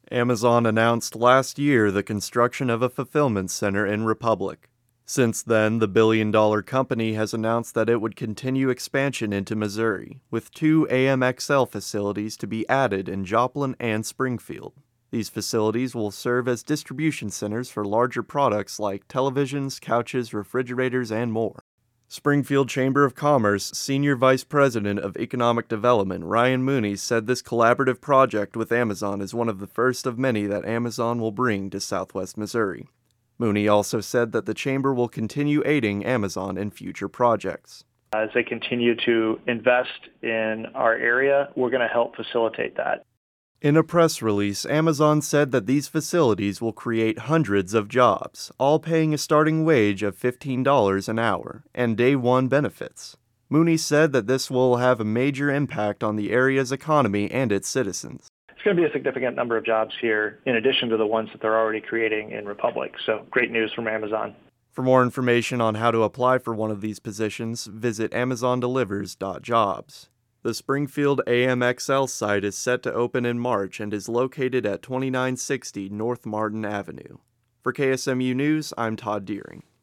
Amazon announced last year the construction of a fulfillment center in Republic. Since then, the billion-dollar company has announced that it would continue expansion into Missouri, with 2 AMXL facilities to be added in Joplin and Springfield. These facilities will serve as distribution centers for larger products like televisions, couches, refrigerators, and more. Springfield Chamber of Commerce Senior Vice President of Economic Development Ryan Mooney said this collaborative project with Amazon is one of the first of many that Amazon will bring to Southwest Missouri. Mooney also said that the chamber will continue aiding Amazon in future projects. As they continue to invest in our area, we're going to help facilitate that. In a press release, Amazon said that these facilities will create hundreds of jobs, all paying a starting wage of $15 an hour, and day one benefits. Mooney said that this will have a major impact on the area's economy and its citizens. It's going to be a significant number of jobs here, in addition to the ones that they're already creating in Republic. So great news from Amazon. For more information on how to apply for one of these positions, visit amazondelivers.jobs. The Springfield AMXL site is set to open in March and is located at 2960 North Martin Avenue. For KSMU News, I'm Todd Deering.